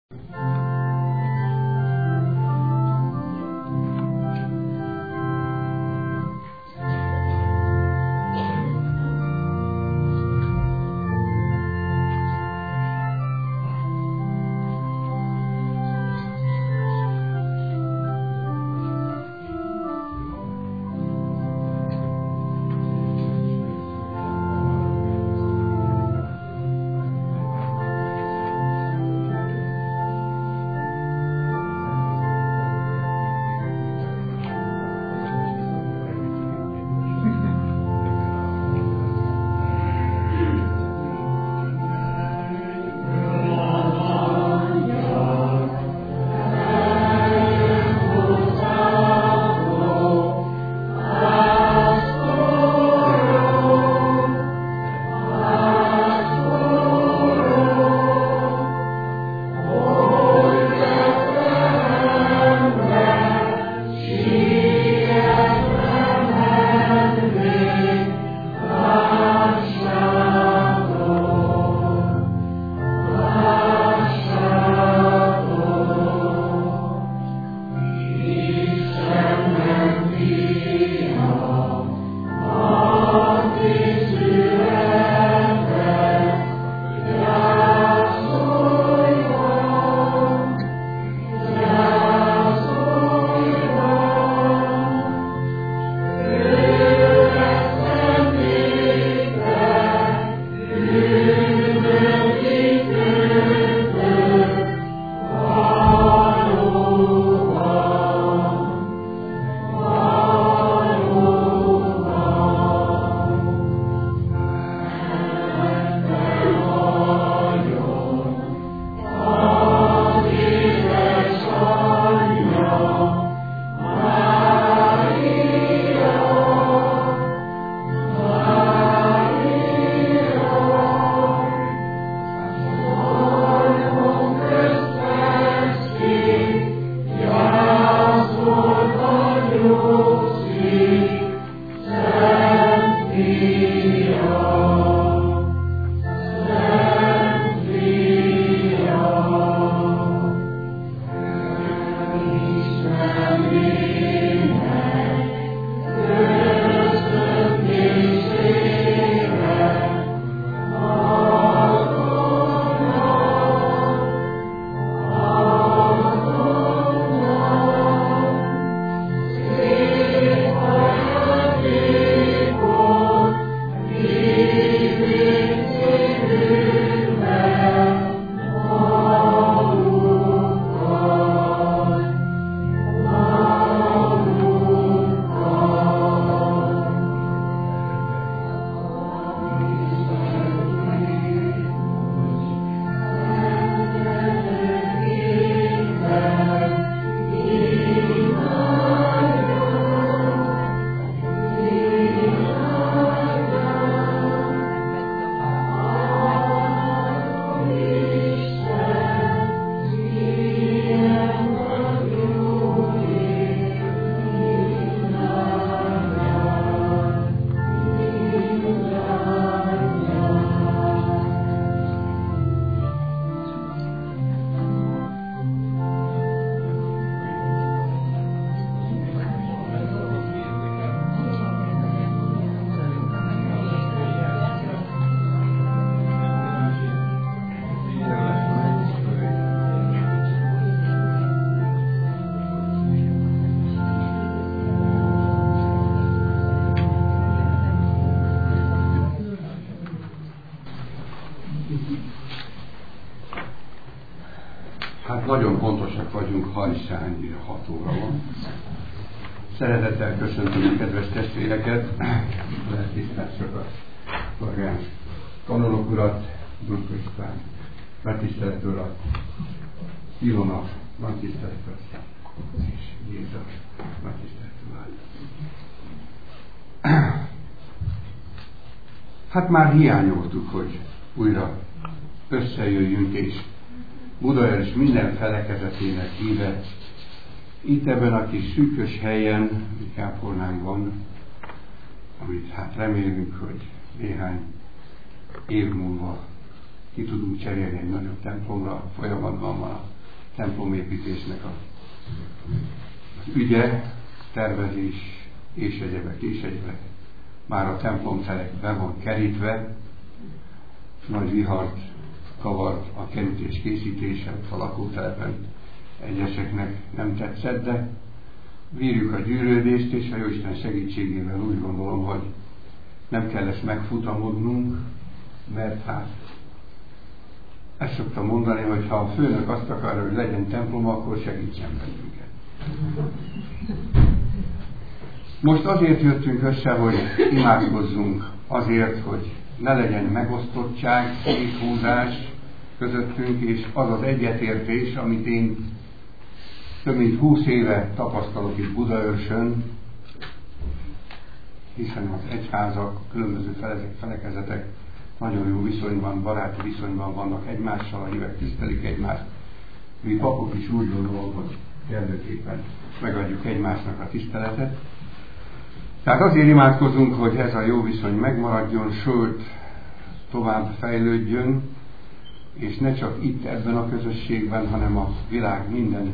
Hát nagyon pontosak vagyunk, hajszány, 6 óra van. Szeretettel köszöntöm a kedves testvéreket, tisztelt a Vargáns tanulók urat, Dunka István, megtisztelt urat, Ilona, megtisztelt urat, és Jézus, megtisztelt urat. Hát már hiányoltuk, hogy újra összejöjjünk, és Budaörs minden felekezetének híve itt ebben a kis szűkös helyen, ami kápolnánk van, amit hát remélünk, hogy néhány év múlva ki tudunk cserélni egy nagyobb templomra, folyamatban van a templomépítésnek az ügye, tervezés és egyebek. Már a templomtelek be van kerítve, nagy vihart kavart a kerítés készítése a lakótelepen. Egyeseknek nem tetszett, de vírjuk a gyűrődést, és a Jóisten segítségével úgy gondolom, hogy nem kell ezt megfutamodnunk, mert hát ezt szoktam mondani, hogy ha a főnök azt akarja, hogy legyen templom, akkor segítsen bennünket. Most azért jöttünk össze, hogy imádkozzunk, azért, hogy ne legyen megosztottság, széthúzás közöttünk, és az az egyetértés, amit én több mint 20 éve tapasztalok itt Budaörsön, hiszen az egyházak, különböző felekezetek nagyon jó viszonyban, baráti viszonyban vannak egymással, a hívek tisztelik egymást. Mi papok is úgy gondolom, hogy kellőképpen megadjuk egymásnak a tiszteletet. Tehát azért imádkozunk, hogy ez a jó viszony megmaradjon, sőt, tovább fejlődjön, és ne csak itt ebben a közösségben, hanem a világ minden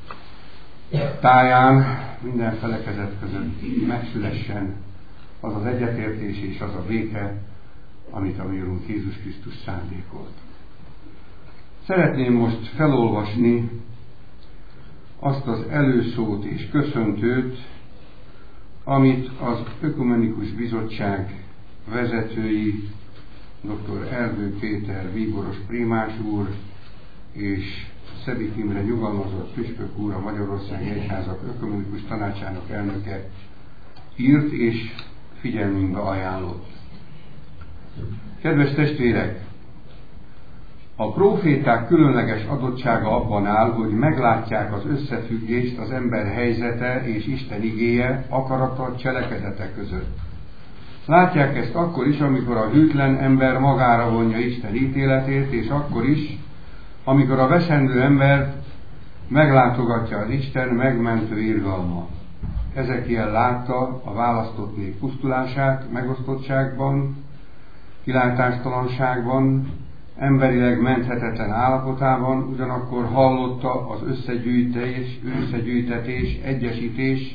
táján, minden felekezet között megszülessen az az egyetértés és az a béke, amit a mi Urunk Jézus Krisztus szándékolt. Szeretném most felolvasni azt az előszót és köszöntőt, amit az Ökumenikus Bizottság vezetői, dr. Erdő Péter bíboros prímás úr és Szebik Imre nyugalmazott püspök úr, a Magyarországi Egyházak Ökumenikus Tanácsának elnöke írt és figyelmünkbe ajánlott. Kedves testvérek! A próféták különleges adottsága abban áll, hogy meglátják az összefüggést az ember helyzete és Isten igéje, akarata, cselekedete között. Látják ezt akkor is, amikor a hűtlen ember magára vonja Isten ítéletét, és akkor is, amikor a veszendő ember meglátogatja az Isten megmentő irgalma. Ezekiel látta a választott nép pusztulását, megosztottságban, kilátástalanságban, emberileg menthetetlen állapotában, ugyanakkor hallotta az összegyűjtetés, egyesítés,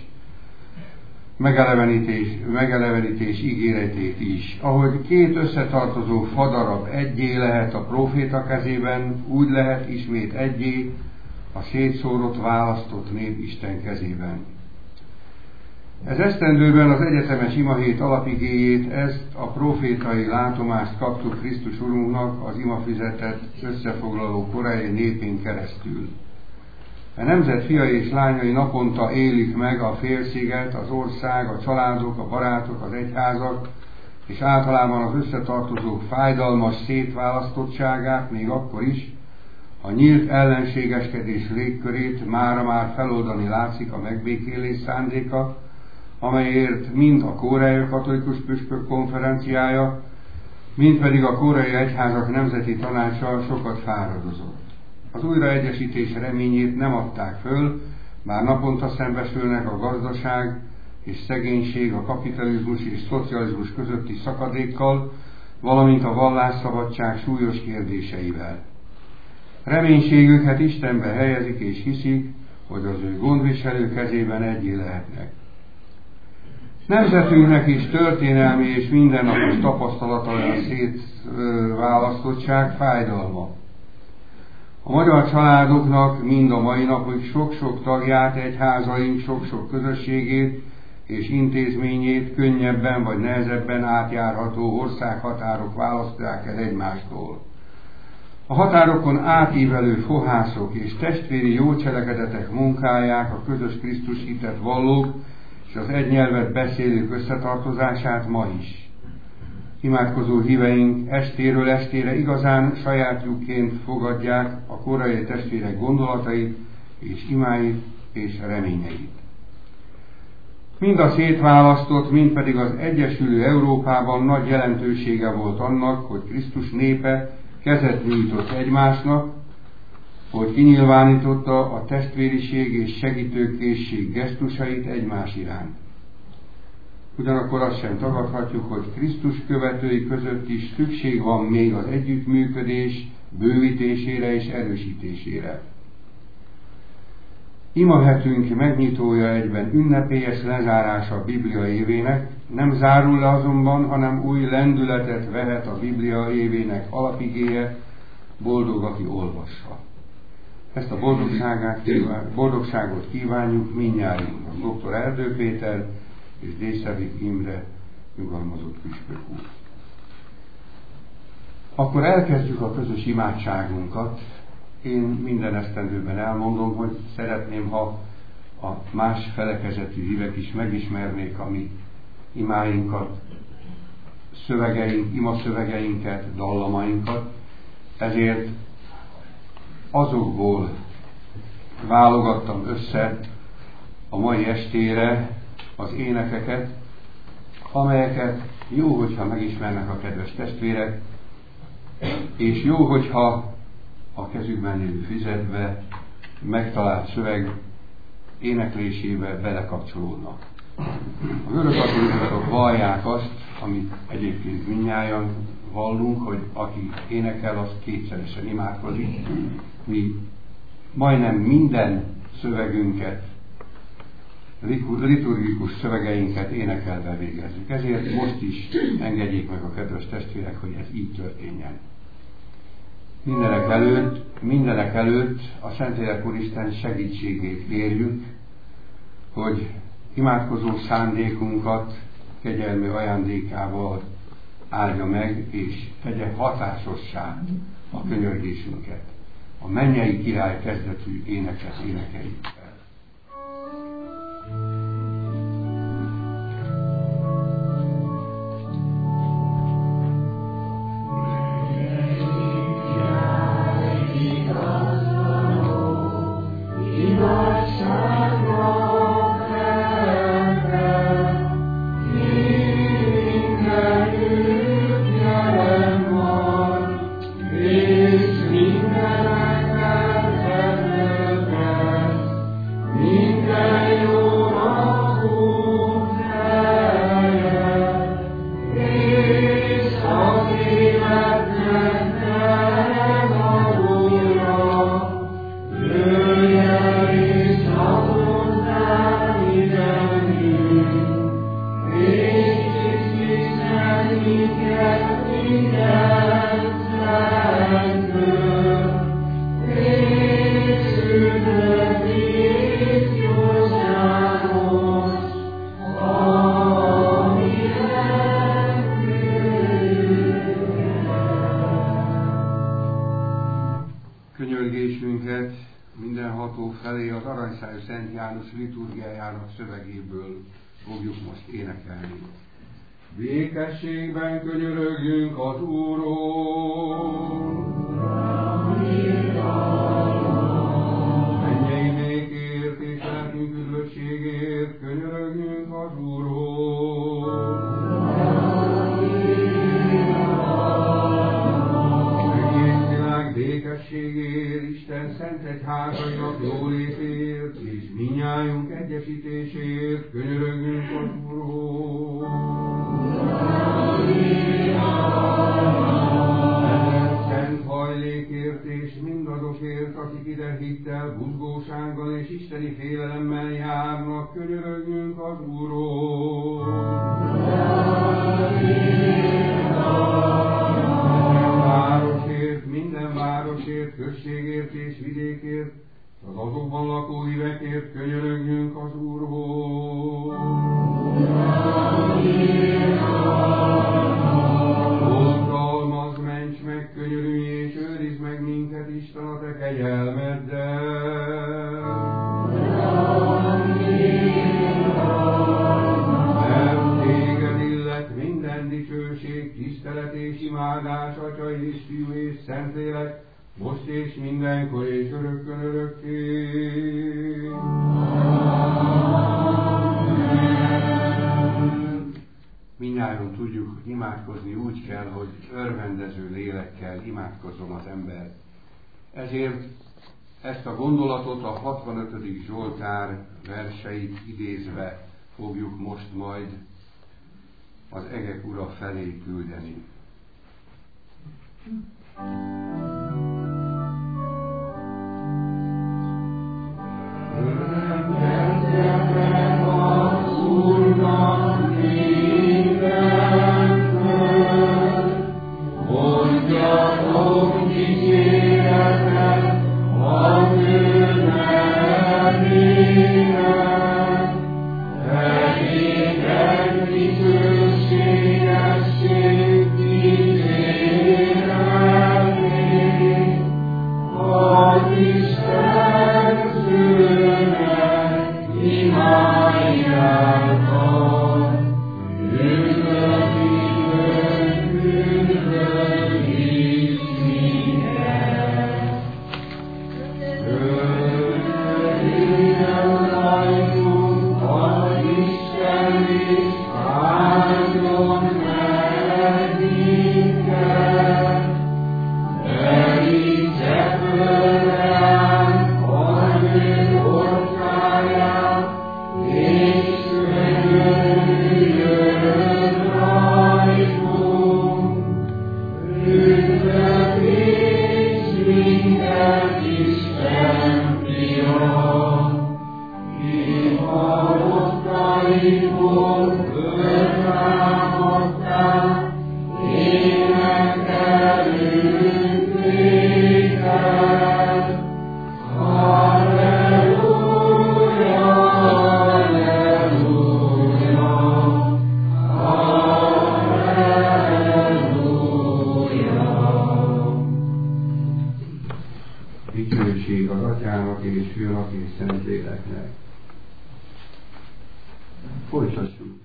megelevenítés ígéretét is. Ahogy két összetartozó fadarab egyé lehet a próféta kezében, úgy lehet ismét egyé a szétszórott, választott nép Isten kezében. Ez esztendőben az egyetemes imahét alapigéjét, ezt a profétai látomást kaptuk Krisztus Urunknak az imafüzetet összefoglaló korai népén keresztül. A nemzet fiai és lányai naponta élik meg a félsziget, az ország, a családok, a barátok, az egyházak, és általában az összetartozók fájdalmas szétválasztottságát, még akkor is, a nyílt ellenségeskedés légkörét mára-már feloldani látszik a megbékélés szándéka, amelyért mind a Koreai Katolikus Püspök Konferenciája, mind pedig a Koreai Egyházak Nemzeti Tanácsa sokat fáradozott. Az újraegyesítés reményét nem adták föl, bár naponta szembesülnek a gazdaság és szegénység, a kapitalizmus és szocializmus közötti szakadékkal, valamint a vallásszabadság súlyos kérdéseivel. Reménységüket Istenbe helyezik és hiszik, hogy az ő gondviselő kezében egyé lehetnek. Nemzetünknek is történelmi és mindennapos tapasztalata a szétválasztottság fájdalma. A magyar családoknak mind a mai napig sok-sok tagját, egyházaink sok-sok közösségét és intézményét könnyebben vagy nehezebben átjárható országhatárok választják el egymástól. A határokon átívelő fohászok és testvéri jó cselekedetek munkáják, a közös Krisztus hitet vallók és az egy nyelvet beszélők összetartozását ma is. Imádkozó híveink estéről estére igazán sajátjukként fogadják a koreai testvérek gondolatait és imáit és reményeit. Mind a szétválasztott, mind pedig az egyesülő Európában nagy jelentősége volt annak, hogy Krisztus népe kezet nyújtott egymásnak, hogy kinyilvánította a testvériség és segítőkészség gesztusait egymás iránt. Ugyanakkor azt sem tagadhatjuk, hogy Krisztus követői között is szükség van még az együttműködés bővítésére és erősítésére. Imahetünk megnyitója egyben ünnepélyes lezárása a Biblia évének, nem zárul le azonban, hanem új lendületet vehet a Biblia évének alapigéje, boldog, aki olvassa. Ezt a boldogságot kívánjuk mindnyájunknak. Dr. Erdő Péter és Dészevik Imre, nyugalmazott püspök úr. Akkor elkezdjük a közös imádságunkat. Én minden esztendőben elmondom, hogy szeretném, ha a más felekezetű hívek is megismernék a mi imáinkat, imaszövegeinket, dallamainkat. Ezért azokból válogattam össze a mai estére az énekeket, amelyeket jó, hogyha megismernek a kedves testvérek, és jó, hogyha a kezükben lévő füzetbe megtalált szöveg éneklésébe belekapcsolódnak. A görögkatolikusok vallják azt, amit egyébként mindnyájan vallunk, hogy aki énekel, az kétszeresen imádkozik. Mi majdnem minden szövegünket, liturgikus szövegeinket énekelve végezzük. Ezért most is engedjék meg a kedves testvérek, hogy ez így történjen. Mindenek előtt a Szentlélek Úristen segítségét kérjük, hogy imádkozó szándékunkat kegyelmi ajándékával áldja meg, és tegye hatásossá a könyörgésünket. A mennyei király kezdetű éneket énekeljük fel. Könyörgésünket mindenható felé az Aranyszájú Szent János liturgiájának szövegéből fogjuk most énekelni. Békességben könyörögjünk az Úron! Mennyei békért és lelkünk üdvösségért könyörögjünk az Úron! Békességért, Isten szent egyházainak jólétért, és mindnyájunk egyesítésért könyörögjünk az Úron. Szent hajlékért és mindazokért, akik ide hittel, buzgósággal és isteni félelemmel járnak, könyörögjünk az Úron. Minden városért, községért és vidékért, az azokban lakó hívekért könyörögjünk az Úrhoz. Oltalmazd, ments meg, könyörülj és őrizd meg minket, Isten, a te kegyelmeddel. Mert téged illet minden dicsőség, tisztelet és imádás, Atya és Fiú és Szentlélek, most és mindenkor és örökkön örökké. Mindnyájan tudjuk, hogy imádkozni úgy kell, hogy örvendező lélekkel imádkozzon az ember. Ezért ezt a gondolatot a 65. Zsoltár verseit idézve fogjuk most majd az egek ura felé küldeni. Atyának és Fiúnak és Szentléleknek. Folytassuk.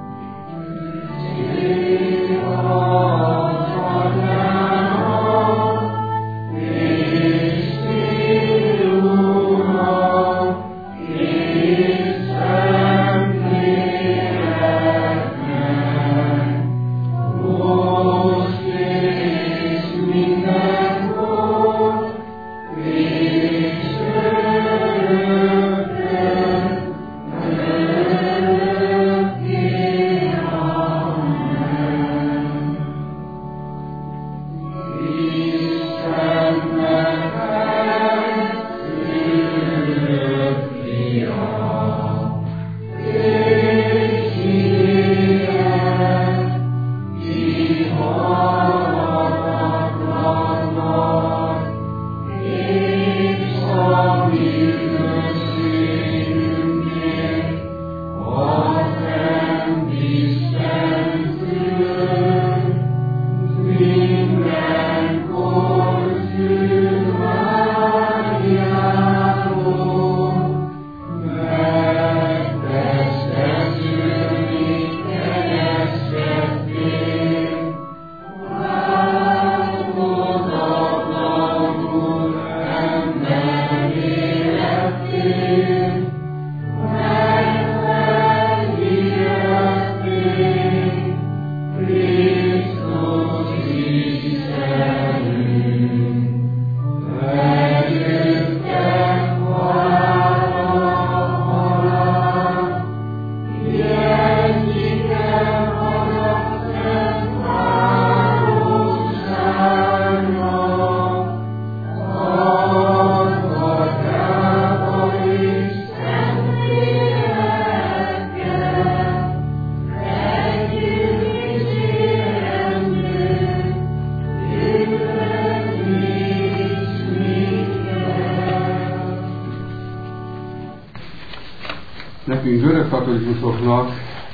Nekünk görögkatolikusoknak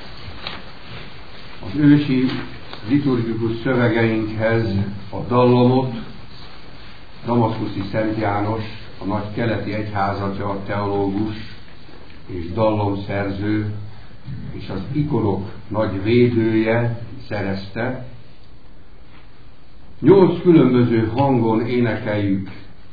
az ősi liturgikus szövegeinkhez a dallamot Damaszkuszi Szent János, a nagy keleti egyházatja, teológus és dallamszerző, és az ikonok nagy védője szerezte. 8 különböző hangon énekeljük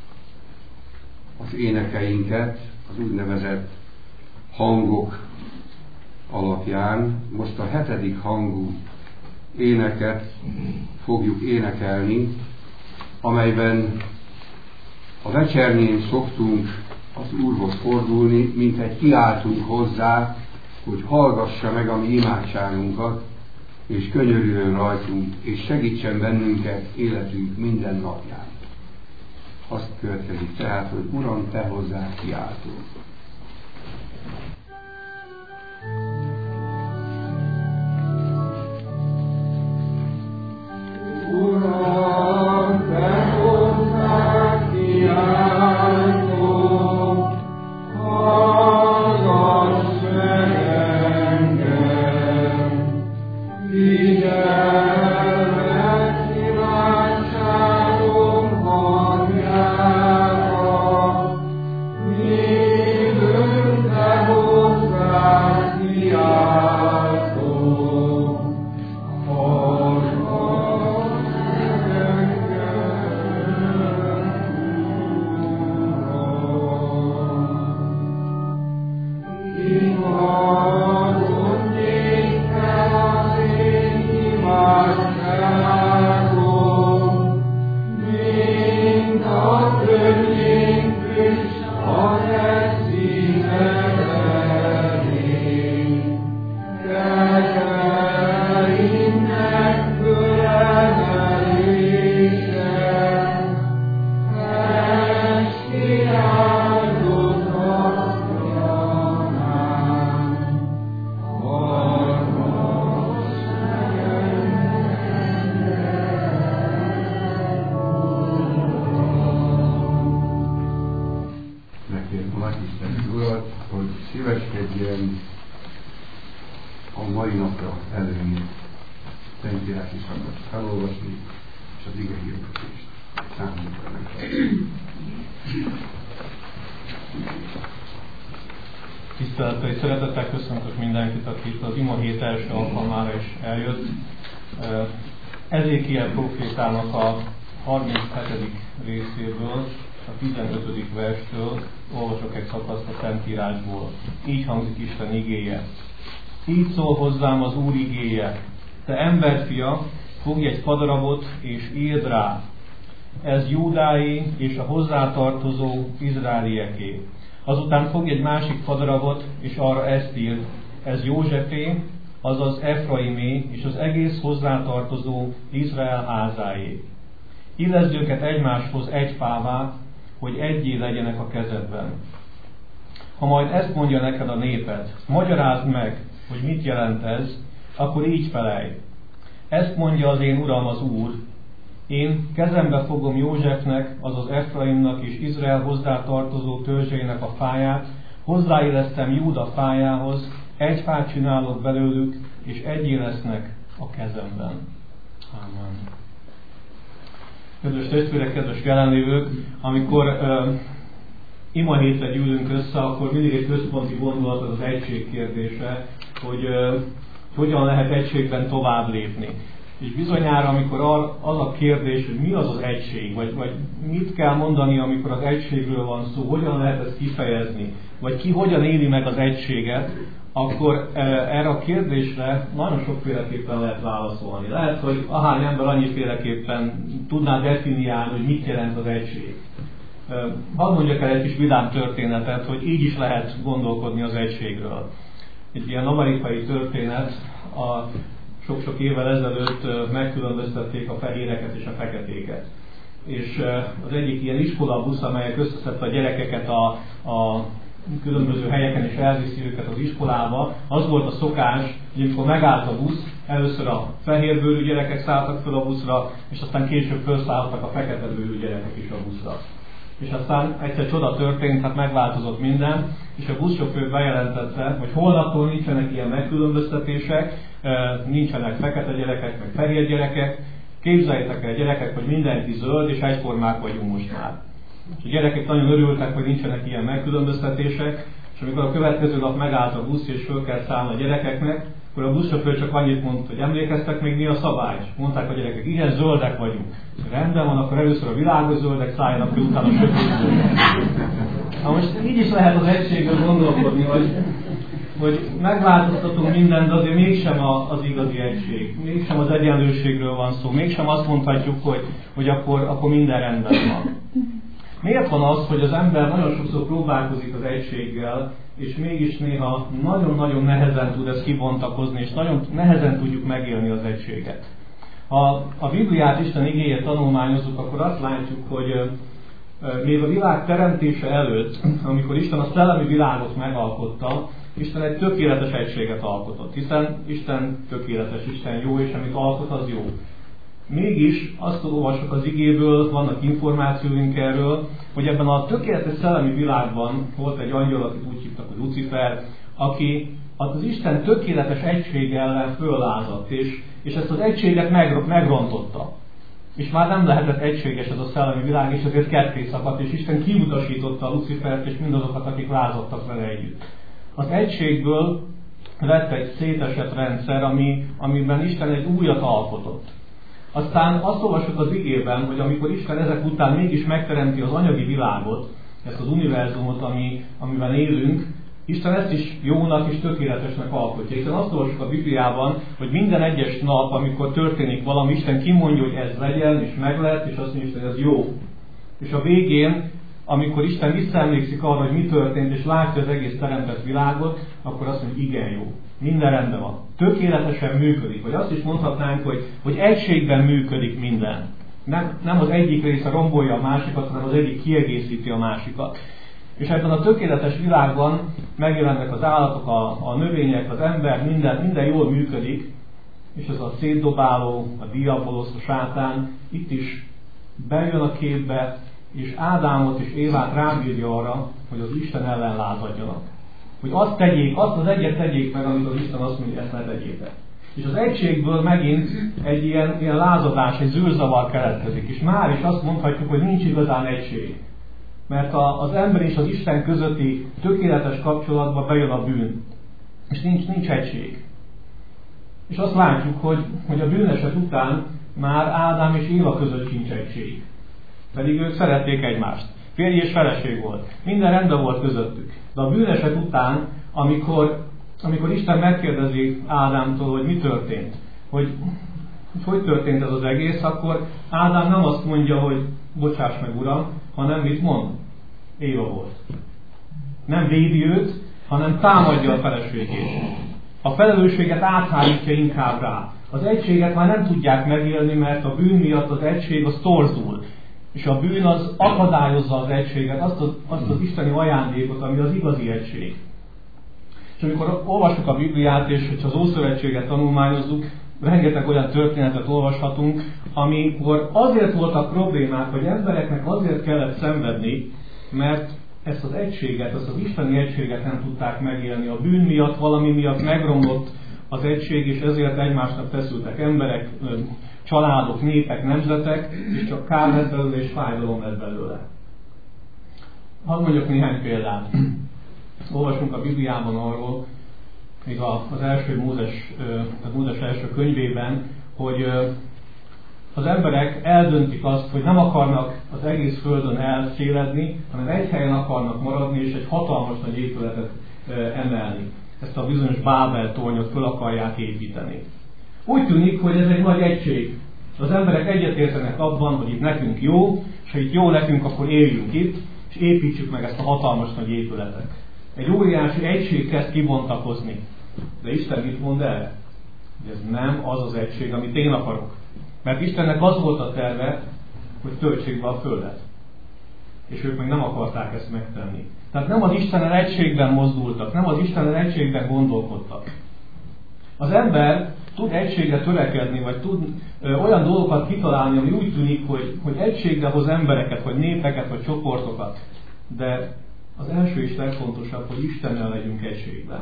az énekeinket, az úgynevezett hangok alapján. Most a 7. hangú éneket fogjuk énekelni, amelyben a vecsernyén szoktunk az Úrhoz fordulni, mint egy kiáltunk hozzá, hogy hallgassa meg a mi imádságunkat, és könyörüljön rajtunk, és segítsen bennünket életünk minden napján. Azt következik tehát, hogy Uram, te hozzá kiáltunk. Uram, te hozzá kiáltunk, hallgass meg engem, figyelmet imádságom hangjára, mindent te hozzá kiáltunk, szíveskedjen a mai napra előni Szentírási szakot felolvasni, és az ige hirdetést számunkra megtartani. Tisztelettel és szeretettel köszöntök mindenkit, aki itt az ima hét első alkalmára is eljött. Ezékiel profétának a 37. részéből, a 15. verstől olvasok egy szakaszt a Szentírásból. Így hangzik Isten igéje. Így szól hozzám az Úr igéje. Te emberfia, fogj egy fadarabot és írd rá. Ez Júdáé és a hozzátartozó izraelieké. Azután fogj egy másik fadarabot, és arra ezt írd, ez Józsefé, azaz Efraimé, és az egész hozzátartozó Izrael házáé. Illesd őket egymáshoz egy fává, hogy egyé legyenek a kezedben. Ha majd ezt mondja neked a néped, magyarázd meg, hogy mit jelent ez, akkor így felejj. Ezt mondja az én Uram az Úr, én kezembe fogom Józsefnek, azaz Efraimnak és Izrael hozzátartozó törzseinek a fáját, hozzáillesztem Júda fájához, egy fát csinálok belőlük, és egyé lesznek a kezemben. Amen. Kedves testvérek, kedves jelenlévők, amikor ima hétre gyűlünk össze, akkor mindig egy központi gondolat az egység kérdése, hogy hogyan lehet egységben tovább lépni. És bizonyára, amikor az a kérdés, hogy mi az az egység, vagy mit kell mondani, amikor az egységről van szó, hogyan lehet ezt kifejezni, vagy ki hogyan éli meg az egységet, akkor erre a kérdésre nagyon sokféleképpen lehet válaszolni. Lehet, hogy ahány ember annyiféleképpen tudná definiálni, hogy mit jelent az egység. Hadd mondjak el egy kis vidám történetet, hogy így is lehet gondolkodni az egységről. Egy ilyen amerikai történet, sok-sok évvel ezelőtt megkülönböztették a fehéreket és a feketéket. És az egyik ilyen iskolabusz, amelyek összeszedte a gyerekeket a különböző helyeken és elviszi őket az iskolába, az volt a szokás, hogy amikor megállt a busz, először a fehérbőrű gyerekek szálltak fel a buszra, és aztán később felszálltak a feketebőrű gyerekek is a buszra. És aztán egyszer csoda történt, hát megváltozott minden, és a buszsofőr bejelentette, hogy holnaptól nincsenek ilyen megkülönböztetések, nincsenek fekete gyerekek, meg fehér gyerekek, képzeljétek el gyerekek, hogy mindenki zöld, és egyformák vagyunk most már. És a gyerekek nagyon örültek, hogy nincsenek ilyen megkülönböztetések, és amikor a következő nap megállt a busz, és föl kell szállni a gyerekeknek, akkor a buszsofőr csak annyit mondta, hogy emlékeztek még mi a szabály? És mondták a gyerekek, igen, zöldek vagyunk. Rendben van, akkor először a világos zöldek szálljanak, hogy utána sötét zöldek. Na most így is lehet az egységről gondolkodni, hogy megváltoztatunk mindent, de azért mégsem az igazi egység. Mégsem az egyenlőségről van szó. Mégsem azt mondhatjuk, hogy akkor minden rendben van. Miért van az, hogy az ember nagyon sokszor próbálkozik az egységgel, és mégis néha nagyon-nagyon nehezen tud ezt kibontakozni, és nagyon nehezen tudjuk megélni az egységet? Ha a Bibliát, Isten igéjét tanulmányozzuk, akkor azt látjuk, hogy még a világ teremtése előtt, amikor Isten a szellemi világot megalkotta, Isten egy tökéletes egységet alkotott, hiszen Isten tökéletes, Isten jó, és amit alkot, az jó. Mégis azt olvasok az igéből, vannak információink erről, hogy ebben a tökéletes szellemi világban volt egy angyal, akit úgy hívtak, hogy Lucifer, aki az Isten tökéletes egység ellen föllázadt, és ezt az egységet megrontotta. És már nem lehetett egységes ez a szellemi világ, és ezért ketté szakadt, és Isten kiutasította a Lucifert és mindazokat, akik lázadtak vele együtt. Az egységből lett egy szétesett rendszer, amiben Isten egy újat alkotott. Aztán azt olvasjuk az igében, hogy amikor Isten ezek után mégis megteremti az anyagi világot, ezt az univerzumot, amiben élünk, Isten ezt is jónak és tökéletesnek alkotja. Hiszen azt olvasjuk a Bibliában, hogy minden egyes nap, amikor történik valami, Isten kimondja, hogy ez legyen, és meg lett, és azt mondja, hogy ez jó. És a végén, amikor Isten visszaemlékszik arra, hogy mi történt, és látja az egész teremtett világot, akkor azt mondja, hogy igen, jó. Minden rendben van. Tökéletesen működik. Vagy azt is mondhatnánk, hogy egységben működik minden. Nem az egyik része rombolja a másikat, hanem az egyik kiegészíti a másikat. És ebben a tökéletes világban megjelennek az állatok, a növények, az ember, minden jól működik, és ez a szétdobáló, a diabolosz, a sátán itt is bejön a képbe, és Ádámot és Évát rábírja arra, hogy az Isten ellen lázadjanak. Hogy azt tegyék, azt az egyet tegyék meg, amit az Isten azt mondja, hogy ezt ne tegyétek. És az egységből megint egy ilyen lázadás, egy zűrzavar keletkezik. És már is azt mondhatjuk, hogy nincs igazán egység. Mert az ember és az Isten közötti tökéletes kapcsolatba bejön a bűn. És nincs egység. És azt látjuk, hogy a bűneset után már Ádám és Éva között sincs egység. Pedig ők szerették egymást. Férj és feleség volt. Minden rendben volt közöttük. De a bűneset után, amikor Isten megkérdezi Ádámtól, hogy mi történt, hogy történt ez az egész, akkor Ádám nem azt mondja, hogy bocsáss meg, Uram, hanem mit mond? Éva volt. Nem védi őt, hanem támadja a feleségét. A felelősséget áthárítja inkább rá. Az egységet már nem tudják megélni, mert a bűn miatt az egység az torzul. És a bűn az akadályozza az egységet, azt az isteni ajándékot, ami az igazi egység. És amikor olvasjuk a Bibliát, és hogyha az Ószövetséget tanulmányozzuk, rengeteg olyan történetet olvashatunk, amikor azért voltak problémák, hogy embereknek azért kellett szenvedni, mert ezt az egységet, ezt az isteni egységet nem tudták megélni. A bűn miatt, valami miatt megromlott az egység, és ezért egymásnak feszültek emberek, családok, népek, nemzetek, és csak kár lett belőle, és fájdalom lett belőle. Hadd mondjak néhány példát. Olvasunk a Bibliában arról, még az első Mózes első könyvében, hogy az emberek eldöntik azt, hogy nem akarnak az egész földön elszéledni, hanem egy helyen akarnak maradni, és egy hatalmas nagy épületet emelni. Ezt a bizonyos Bábel tornyot föl akarják építeni. Úgy tűnik, hogy ez egy nagy egység. Az emberek egyetértenek abban, hogy itt nekünk jó, és ha itt jó nekünk, akkor éljünk itt, és építsük meg ezt a hatalmas nagy épületet. Egy óriási egység kezd kibontakozni. De Isten mit mond erre? Hogy ez nem az az egység, amit én akarok. Mert Istennek az volt a terve, hogy töltsék be a földet. És ők meg nem akarták ezt megtenni. Tehát nem az Istennel egységben mozdultak, nem az Istennel egységben gondolkodtak. Az ember tud egységre törekedni, vagy tud olyan dolgokat kitalálni, ami úgy tűnik, hogy egységre hoz embereket, vagy népeket, vagy csoportokat. De az első és legfontosabb, hogy Istennel legyünk egységben.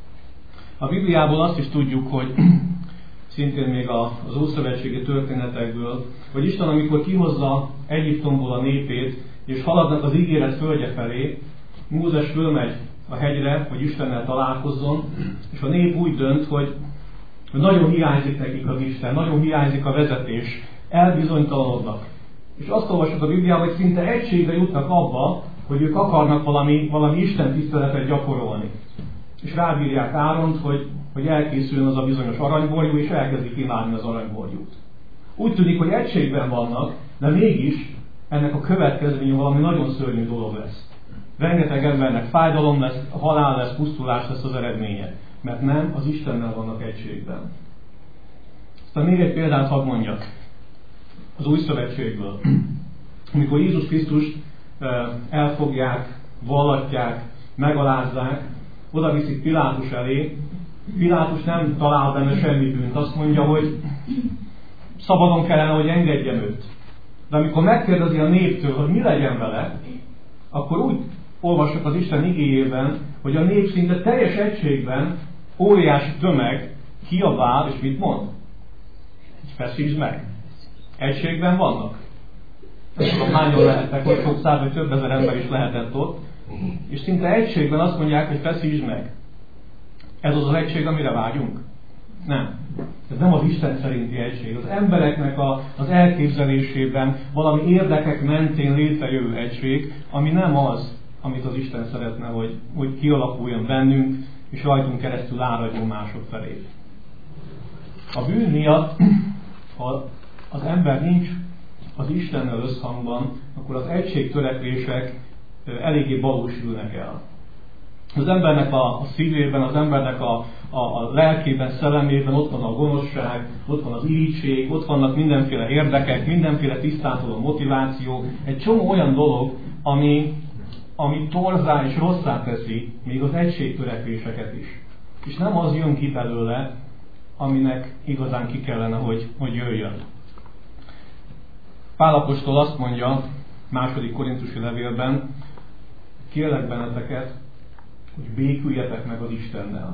A Bibliából azt is tudjuk, hogy szintén még az ószövetségi történetekből, hogy Isten, amikor kihozza Egyiptomból a népét, és haladnak az ígéret földje felé, Mózes fölmegy a hegyre, hogy Istennel találkozzon, és a nép úgy dönt, hogy nagyon hiányzik nekik az Isten, nagyon hiányzik a vezetés, elbizonytalanodnak. És azt olvasjuk a Bibliában, hogy szinte egységre jutnak abba, hogy ők akarnak valami Isten tiszteletet gyakorolni. És rábírják Áront, hogy elkészüljön az a bizonyos aranyborjú, és elkezdik imádni az aranyborjút. Úgy tűnik, hogy egységben vannak, de mégis ennek a következménye valami nagyon szörnyű dolog lesz. Rengeteg embernek fájdalom lesz, halál lesz, pusztulás lesz az eredménye. Mert nem az Istennel vannak egységben. Aztán még egy példát hadd mondjak. Az Új Szövetségből. Amikor Jézus Krisztust elfogják, vallatják, megalázzák, oda viszik Pilátus elé. Pilátus nem talál benne semmi bűnt. Azt mondja, hogy szabadon kellene, hogy engedjem őt. De amikor megkérdezi a néptől, hogy mi legyen vele, akkor úgy olvassuk az Isten igéjében, hogy a nép szinte teljes egységben, óriási tömeg kiabál, és mit mond? Feszítsd meg. Egységben vannak. Nem tudom, hányan lehettek, hogy sok száz vagy több ezer ember is lehetett ott, és szinte egységben azt mondják, hogy feszítsd meg. Ez az az egység, amire vágyunk? Nem. Ez nem az Isten szerinti egység. Az embereknek az elképzelésében valami érdekek mentén létrejövő egység, ami nem az, amit az Isten szeretne, hogy kialakuljon bennünk, és rajtunk keresztül áradjon mások felé. A bűn miatt, ha az ember nincs az Istennel összhangban, akkor az egységtörekvések eléggé valósulnak el. Az embernek a szívében, az embernek a lelkében, szellemében ott van a gonoszság, ott van az irigység, ott vannak mindenféle érdekek, mindenféle tisztátoló motiváció, egy csomó olyan dolog, ami torzá és rosszá teszi még az egységtörekvéseket is. És nem az jön ki belőle, aminek igazán ki kellene, hogy jöjjön. Pál apostol azt mondja, 2. Korintusi levélben, kérlek benneteket, hogy béküljetek meg az Istennel.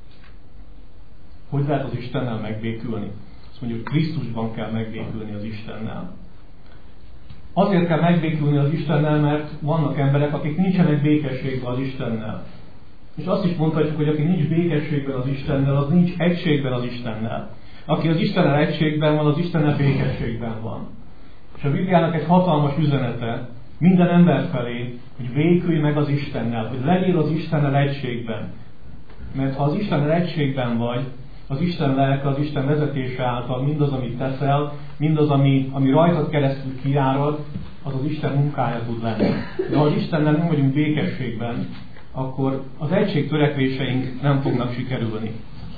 Hogy lehet az Istennel megbékülni? Azt mondja, hogy Krisztusban kell megbékülni az Istennel. Azért kell megbékülni az Istennel, mert vannak emberek, akik nincsenek békességben az Istennel. És azt is mondhatjuk, hogy aki nincs békességben az Istennel, az nincs egységben az Istennel. Aki az Istennel egységben van, az Istennel békességben van. És a Bibliának egy hatalmas üzenete minden ember felé, hogy békülj meg az Istennel, hogy legyél az Istennel egységben. Mert ha az Istennel egységben vagy, az Isten lelke, az Isten vezetése által mindaz, amit teszel, mindaz, ami rajtad keresztül kijárad, az az Isten munkája tud lenni. De ha az Istennel nem vagyunk békességben, akkor az egység törekvéseink nem fognak sikerülni.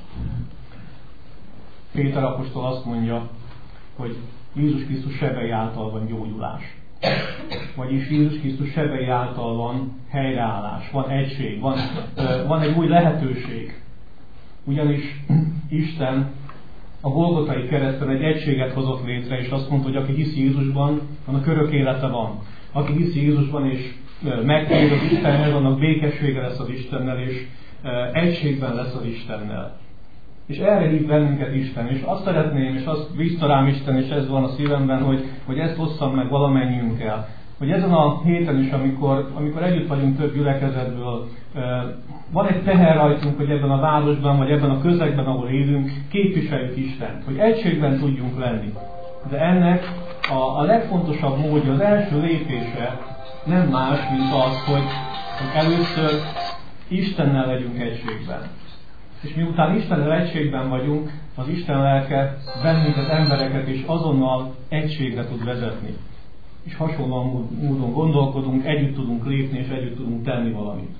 Péter apostol azt mondja, hogy Jézus Krisztus sebei által van gyógyulás. Vagyis Jézus Krisztus sebei által van helyreállás, van egység, van egy új lehetőség. Ugyanis Isten a Golgotai kereszten egy egységet hozott létre, és azt mondta, hogy aki hiszi Jézusban, annak örök élete van. Aki hiszi Jézusban, és megtér az Istenhez, annak békessége lesz az Istennel, és egységben lesz az Istennel. És erre hív bennünket Isten, és azt szeretném, és azt bízta rám Isten, és ez van a szívemben, hogy ezt osszam meg valamennyiünkkel. Hogy ezen a héten is, amikor együtt vagyunk több gyülekezetből, van egy teher rajtunk, hogy ebben a városban, vagy ebben a közegben, ahol élünk, képviseljük Istent, hogy egységben tudjunk lenni. De ennek a legfontosabb módja, az első lépése nem más, mint az, hogy először Istennel legyünk egységben. És miután Istennel egységben vagyunk, az Isten lelke bennünket, embereket is azonnal egységre tud vezetni. És hasonlóan módon gondolkodunk, együtt tudunk lépni, és együtt tudunk tenni valamit.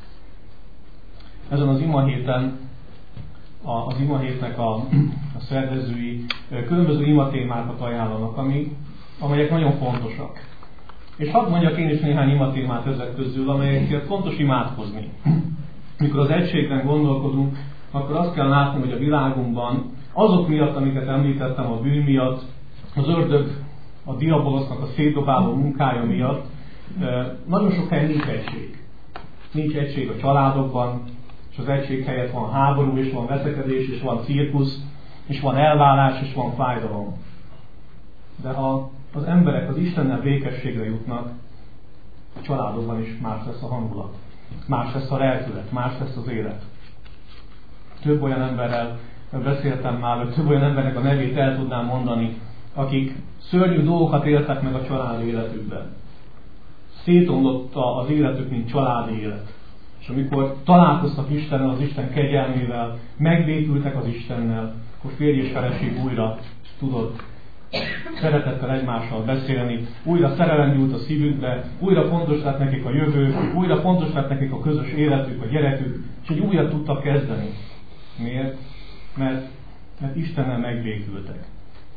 Ezen az imahéten, az imahétnek a szervezői különböző imatémákat ajánlanak, amelyek nagyon fontosak. És hadd mondjak én is néhány imatémát ezek közül, amelyekért fontos imádkozni. Mikor az egységben gondolkodunk, akkor azt kell látni, hogy a világunkban azok miatt, amiket említettem, a bűn miatt, az ördög, a diabolosznak a szétdobáló munkája miatt nagyon sok helyen nincs egység. Nincs egység a családokban, és az egység helyett van háború, és van veszekedés, és van cirkusz, és van elválás, és van fájdalom. De ha az emberek az Istennel békességre jutnak, a családokban is más lesz a hangulat, más lesz a lelkület, más lesz az élet. Több olyan emberrel beszéltem már, több olyan embernek a nevét el tudnám mondani, akik szörnyű dolgokat éltek meg a családi életükben. Szétomlott az életük, mint családi élet. És amikor találkoztak Istennel, az Isten kegyelmével, megbékültek az Istennel, akkor férj és feleség újra tudott szeretettel egymással beszélni, újra szerelem nyújt a szívükbe, újra fontos lett nekik a jövő, újra fontos lett nekik a közös életük, a gyerekük, és egy újat tudtak kezdeni. Miért? Mert Istennel megbékültek.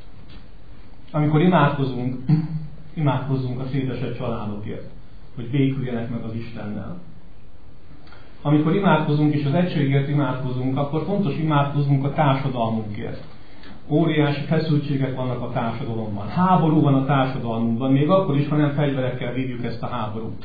Amikor imádkozzunk a szétesett családokért, hogy béküljenek meg az Istennel. Amikor imádkozunk és az egységért imádkozunk, akkor fontos imádkoznunk a társadalmunkért. Óriási feszültségek vannak a társadalomban. Háború van a társadalmunkban, még akkor is, ha nem fegyverekkel vívjuk ezt a háborút.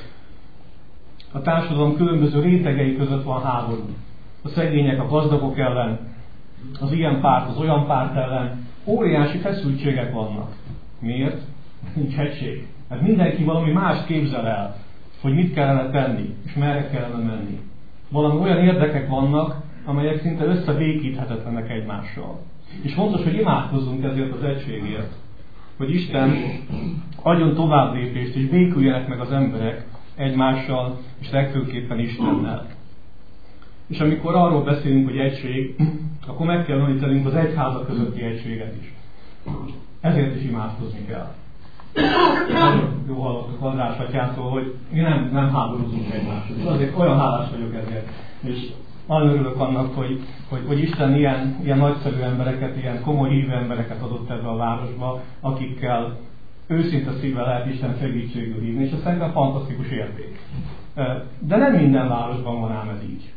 A társadalom különböző rétegei között van háború. A szegények a gazdagok ellen, az ilyen párt, az olyan párt ellen. Óriási feszültségek vannak. Miért? Nincs egység. Mert mindenki valami mást képzel el, hogy mit kellene tenni, és merre kellene menni. Valami olyan érdekek vannak, amelyek szinte összebékíthetetlenek egymással. És fontos, hogy imádkozzunk ezért az egységért, hogy Isten adjon tovább lépést, és béküljenek meg az emberek egymással, és legfőképpen Istennel. És amikor arról beszélünk, hogy egység, akkor meg kell említenünk az egyházak közötti egységet is. Ezért is imádkozni kell. Nagyon jó hallottuk András atyától, hogy mi nem háborúzunk egymással. És azért olyan hálás vagyok ezért. És nagyon örülök annak, hogy Isten ilyen nagyszerű embereket, ilyen komoly hívő embereket adott ebbe a városba, akikkel őszinte szívvel lehet Isten segítségül hívni, és ez szerintem fantasztikus érték. De nem minden városban van ám ez így.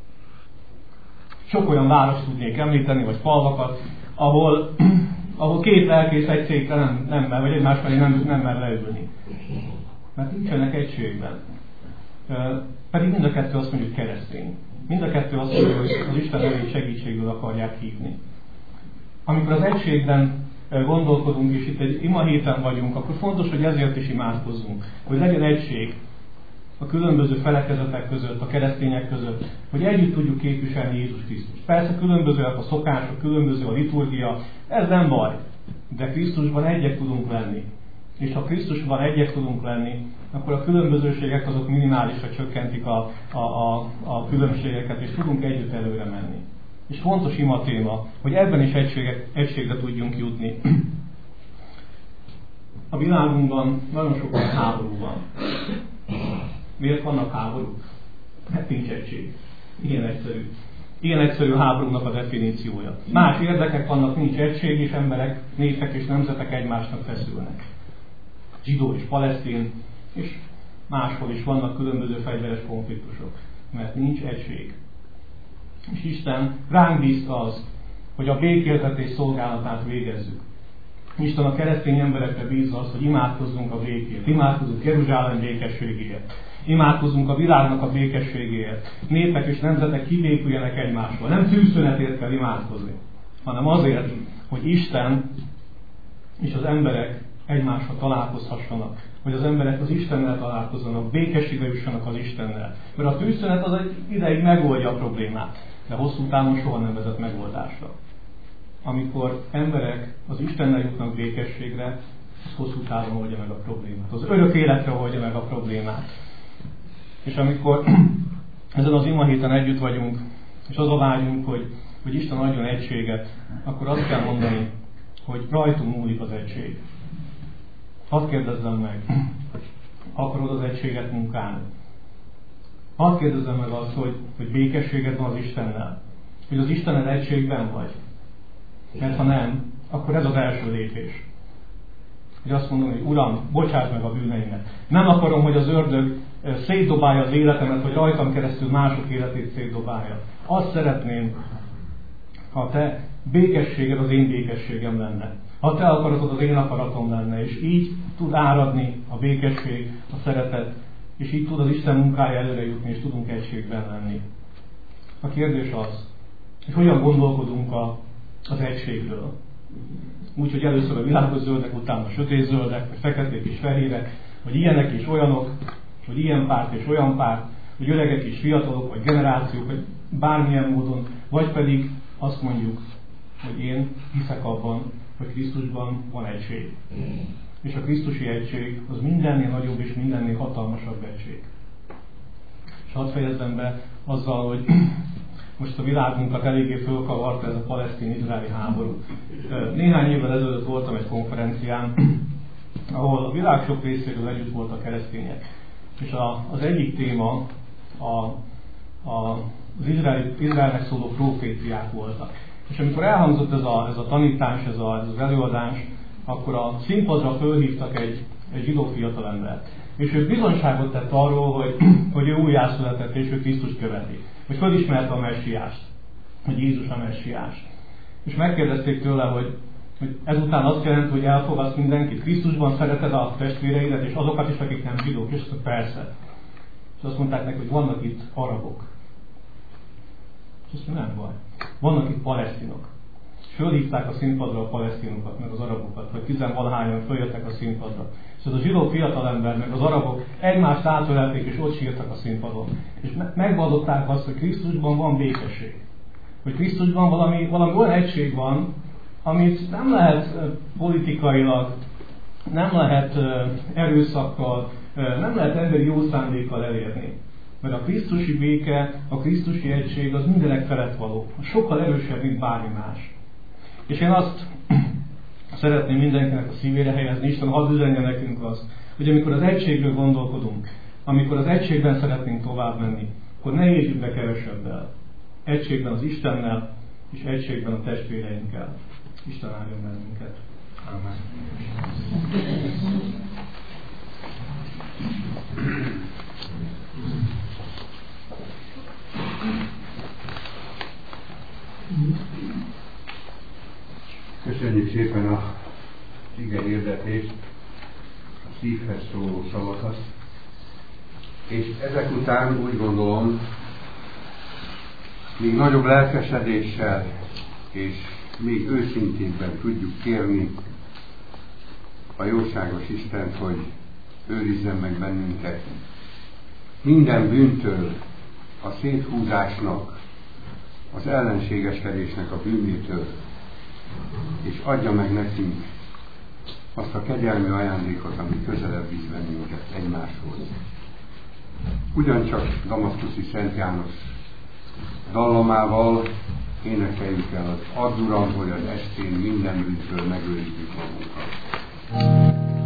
Sok olyan város tudnék említeni, vagy falvakat, ahol két lelkész egy székre nem mer, vagy egymás felé nem mer leülni. Mert nincsenek egységben. Pedig mind a kettő azt mondjuk keresztény. Mind a kettő azt mondja, hogy az Isten nevét segítségül akarják hívni. Amikor az egységben gondolkodunk, és itt egy ima héten vagyunk, akkor fontos, hogy ezért is imádkozzunk, hogy legyen egység a különböző felekezetek között, a keresztények között, hogy együtt tudjuk képviselni Jézus Krisztus. Persze különbözőek a szokások, különböző a liturgia, ez nem baj, de Krisztusban egyek tudunk lenni. És ha Krisztusban egyek tudunk lenni, akkor a különbözőségek azok minimálisra csökkentik a különbségeket, és tudunk együtt előre menni. És fontos ima téma, hogy ebben is egységre tudjunk jutni. A világunkban nagyon sok háború van. Miért vannak háborúk? Hát nincs egység. Ilyen egyszerű a háborúnak a definíciója. Más érdekek vannak, nincs egység, és emberek, népek és nemzetek egymásnak feszülnek. Zsidó és palesztin, és máshol is vannak különböző fegyveres konfliktusok, mert nincs egység. És Isten ránk bízta azt, hogy a békéltetés szolgálatát végezzük. Isten a keresztény emberekre bízza azt, hogy imádkozzunk a békért, imádkozzunk Jeruzsálem békességéért, imádkozzunk a világnak a békességéért, népek és nemzetek kibéküljenek egymásról. Nem tűzszünetért kell imádkozni, hanem azért, hogy Isten és az emberek egymással találkozhassanak, hogy az emberek az Istennel találkozzanak, békességre jussanak az Istennel. Mert a tűzszünet az egy ideig megoldja a problémát, de hosszú távon soha nem vezet megoldásra. Amikor emberek az Istennel jutnak békességre, az hosszú távon oldja meg a problémát. Az örök életre oldja meg a problémát. És amikor ezen az ima héten együtt vagyunk, és az a vágyunk, hogy Isten adjon egységet, akkor azt kell mondani, hogy rajtunk múlik az egység. Hadd kérdezzem meg, akarod az egységet munkálni? Hadd kérdezzem meg azt, hogy békességed van az Istennel? Hogy az Istennel egységben vagy? Mert ha nem, akkor ez az első lépés. Hogy azt mondom, hogy Uram, bocsáss meg a bűneimet. Nem akarom, hogy az ördög szétdobálja az életemet, hogy rajtam keresztül mások életét szétdobálja. Azt szeretném, ha te békességed az én békességem lenne. Ha te akaratod, az én akaratom lenne, és így tud áradni a békesség, a szeretet, és így tud az Isten munkája előre jutni, és tudunk egységben lenni. A kérdés az, hogy hogyan gondolkodunk az egységről. Úgyhogy először a világos zöldek, utána a sötét zöldek, vagy feketék és fehérek, vagy ilyenek és olyanok, vagy ilyen párt és olyan párt, vagy öregek és fiatalok, vagy generációk, vagy bármilyen módon, vagy pedig azt mondjuk, hogy én hiszek abban, hogy Krisztusban van egység. És a krisztusi egység az mindennél nagyobb és mindennél hatalmasabb egység. És hadd fejezzem be azzal, hogy most a világunkat eléggé fölkavarta ez a palesztin-izraeli háború. Néhány évvel ezelőtt voltam egy konferencián, ahol a világ sok részéről együtt voltak keresztények. És az egyik téma az Izraelnek szóló proféciák voltak. És amikor elhangzott ez a tanítás, ez az előadás, akkor a színpadra fölhívtak egy zsidó fiatalembert. És ő bizonyságot tett arról, hogy ő újjászületett, és ő Krisztust követi. Hogy fölismerte a messiást, hogy Jézus a messiás. És megkérdezték tőle, hogy ezután azt jelenti, hogy elfogadsz mindenkit, Krisztusban szereted a testvéreidet, és azokat is, akik nem zsidók. És azt mondta, persze. És azt mondták neki, hogy vannak itt arabok. És azt mondta, nem baj. Vannak itt palesztinok. És fölhívták a színpadra a palesztinokat, meg az arabokat, vagy 10-valahányan följöttek a színpadra. És az a zsidó fiatalember, meg az arabok egymást átölelték, és ott sírtak a színpadon. És megvallották azt, hogy Krisztusban van békesség. Hogy Krisztusban valami olyan egység van, amit nem lehet politikailag, nem lehet erőszakkal, nem lehet emberi jó szándékkal elérni. Mert a krisztusi béke, a krisztusi egység az mindenek felett való. Sokkal erősebb, mint bármi más. És én azt szeretném mindenkinek a szívére helyezni, Isten hadd üzenje nekünk azt, hogy amikor az egységről gondolkodunk, amikor az egységben szeretnénk tovább menni, akkor ne érjük be kevesebbel. Egységben az Istennel, és egységben a testvéreinkkel. Isten áldjon bennünket. Amen. Köszönjük szépen a ige hirdetést, a szívhez szóló szavakat. És ezek után úgy gondolom, még nagyobb lelkesedéssel és még őszintébben tudjuk kérni a jóságos Istent, hogy őrizzen meg bennünket minden bűntől, a széthúzásnak, az ellenségeskedésnek a bűnétől, és adja meg nekünk azt a kegyelmi ajándékot, ami közelebb visz bennünket egymáshoz. Ugyancsak damaszkuszi Szent János dallamával énekeljük el az Add Uram, hogy az estén minden bűntől megőrizzük magunkat.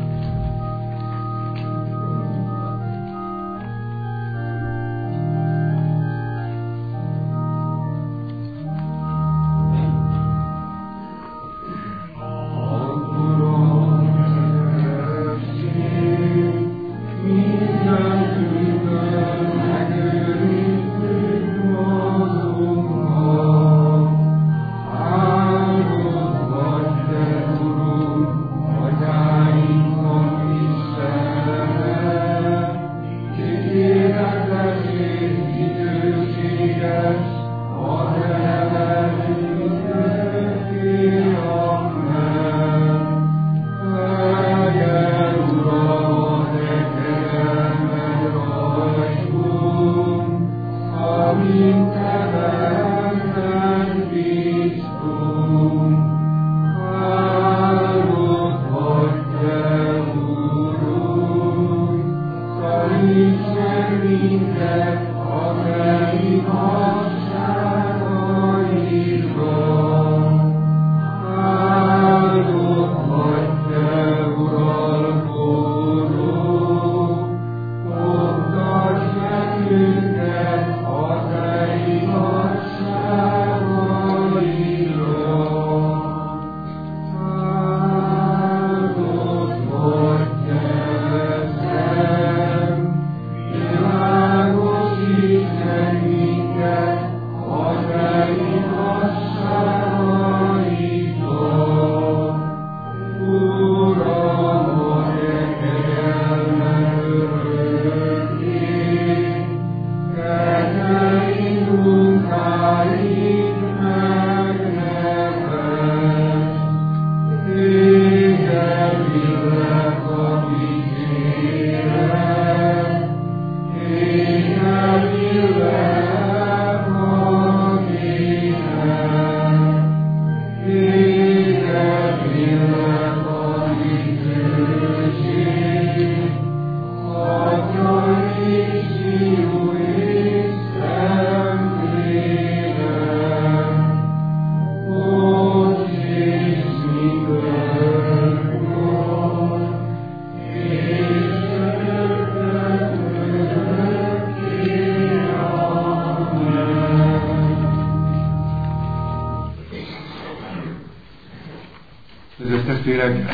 Testvérek,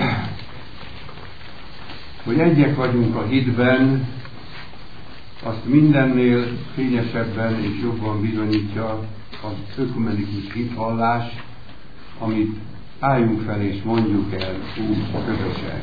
hogy egyek vagyunk a hitben, azt mindennél fényesebben és jobban bizonyítja az ökumenikus hitvallás, amit álljunk fel és mondjuk el úgy közösen.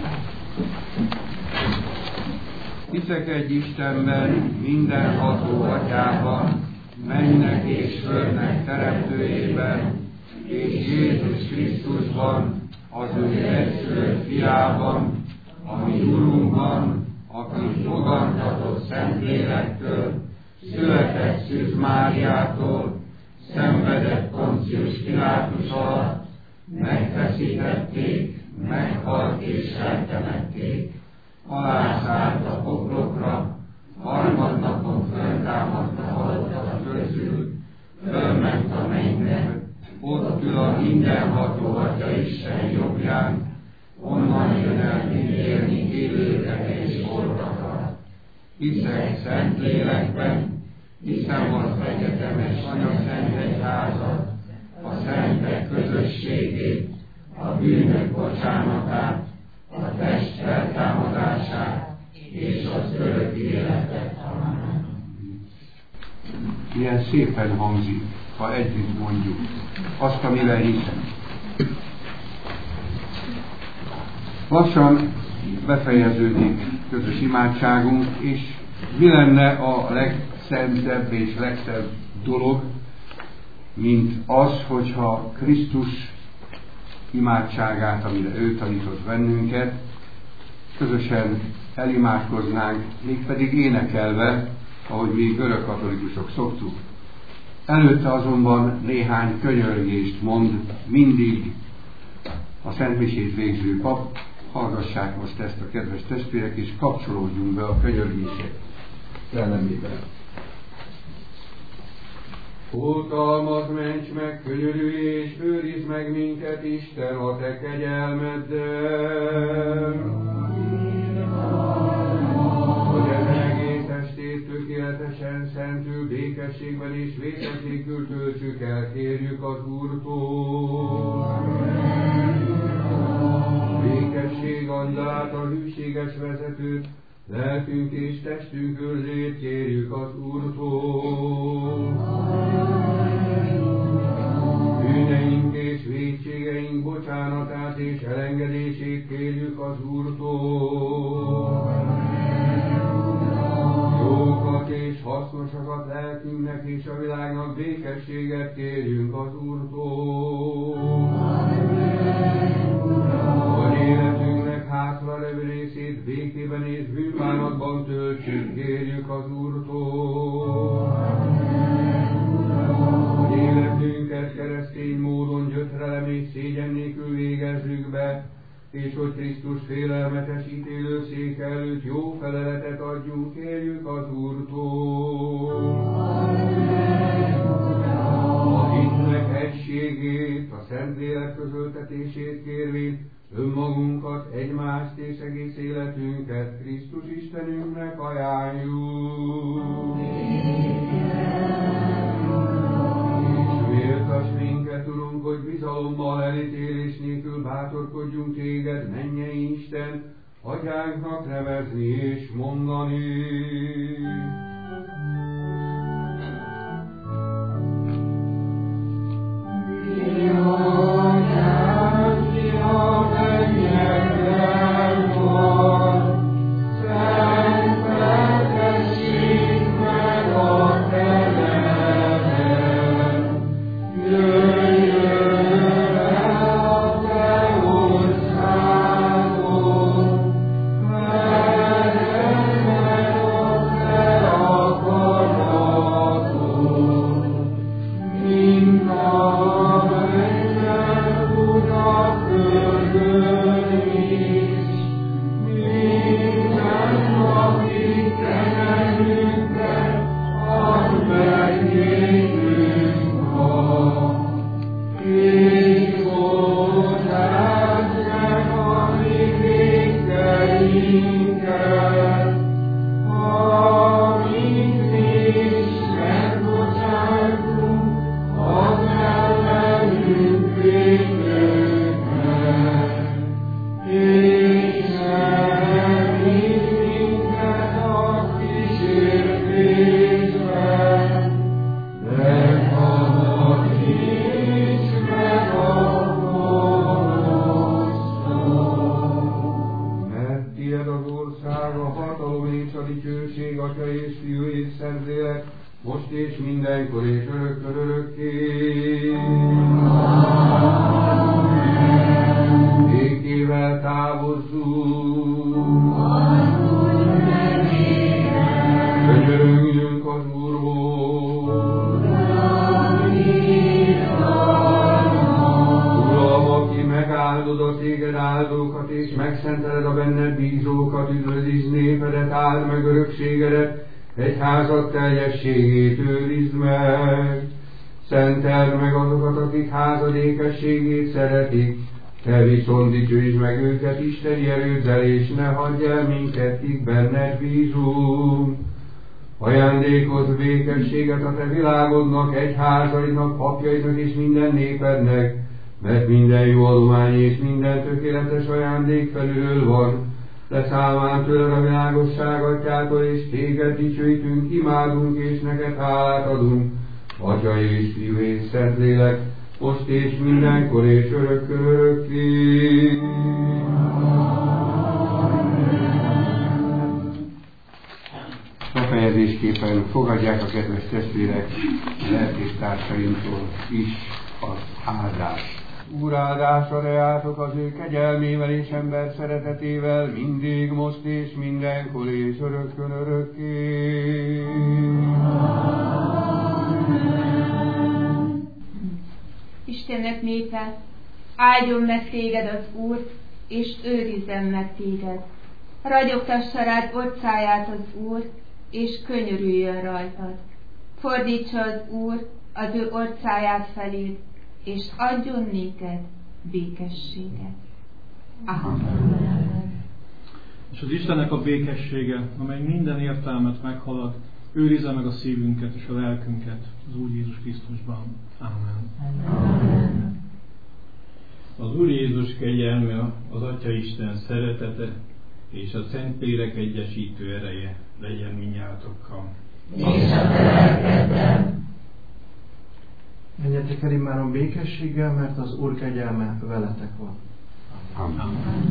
Hiszek egy Istenben, mindenható Atyában, mennek és földnek teremtőjében, és Jézus Krisztusban, az ő egyszülött fiában, ami Urunkban, aki fogantatott Szentlélektől, született Szűz Máriától, szenvedett Poncius Pilátus alatt, megfeszítették, meghalt és eltemették, alászállt a poklokra, harmadnapon föltámadt a halottak közül, fölment a mennybe, ott ül a mindenható Atya Isten jobbján, onnan jön el ítélni élőket és holtakat. Hiszek Szentlélekben, hiszem az egyetemes anyaszentegyházat, a szentek közösségét, a bűnök bocsánatát, a test feltámadását és az örök életet. Amen. Milyen szépen hangzik, ha együtt mondjuk azt, amivel hiszem. Lassan befejeződik közös imádságunk, és mi lenne a legszentebb és legszebb dolog, mint az, hogyha Krisztus imádságát, amire ő tanított bennünket, közösen elimádkoznánk, mégpedig énekelve, ahogy mi görögkatolikusok szoktuk. Előtte azonban néhány könyörgést mond mindig a szentmisét végző pap. Hallgassák most ezt a kedves testvérek, és kapcsolódjunk be a könyörgések szellemében. Oltalmaz, ments meg, könyörülj és őrizd meg minket, Isten, a te kegyelmeddel. Hogy ezen egész estét tökéletesen, szentül, békességben és vétek nélkül töltsük el, kérjük az Úrtól. Békesség andát, a hűséges vezetőt, lelkünk és testünk őrzét kérjük az Úrtól. Bűneink és vétségeink bocsánatát és elengedését kérjük az Úrtól. Jókat és hasznosakat lelkünknek és a világnak békességet kérjünk az Úrtól. Hogy életünknek hátra levő részét békében és bűnbánatban töltsük, kérjük az Úrtól. Hogy életünket keresztény módon gyötrelem és szégyen nélkül végezzük be, és hogy Krisztus félelmetes ítélőszék előtt jó feleletet adjunk, kérjük az Úrtól. A hitnek egységét, a Szentlélek közöltetését kérvén, önmagunkat, egymást és egész életünket Krisztus Istenünknek ajánljuk. És méltass minket, Urunk, hogy bizalommal, elítélés nélkül bátorkodjunk téged, mennyei Isten, atyánknak nevezni és mondani. Egyházad teljességét őrizd meg, szenteld meg azokat, akik házad ékességét szeretik, te viszont dicsőítsd meg őket isteni erőddel, és ne hagyj el minket, kik benned bízunk. Ajándékozz békességet a te világodnak, egyházaidnak, papjaidnak és minden népednek, mert minden jó adomány és minden tökéletes ajándék felül van. Leszállván tőled a világosság atyától, és téged dicsőítünk, imádunk, és neked hálát adunk, Atya és Fiú és Szentlélek, most és mindenkor és örökkön örökké. Befejezésképpen fogadják a kedves testvérek lelkésztársaimtól is az áldást. Úr áldása reátok az ő kegyelmével és ember szeretetével, mindig, most és mindenkor és örökkön örökké. Istennek népe, áldjon meg téged az Úr, és őrizzen meg téged. Ragyogtassa rád orcáját az Úr, és könyörüljön rajtad. Fordítsa az Úr az ő orcáját feléd, és adjon néked békességet. Amen. És az Istennek a békessége, amely minden értelmet meghalad, őrizze meg a szívünket és a lelkünket az Úr Jézus Krisztusban. Amen. Amen. Az Úr Jézus kegyelme, az Atya Isten szeretete és a Szentlélek egyesítő ereje legyen mindnyátokkal. És a te lelkeddel. Menjetek el immáron békességgel, mert az Úr kegyelme veletek van. Amen.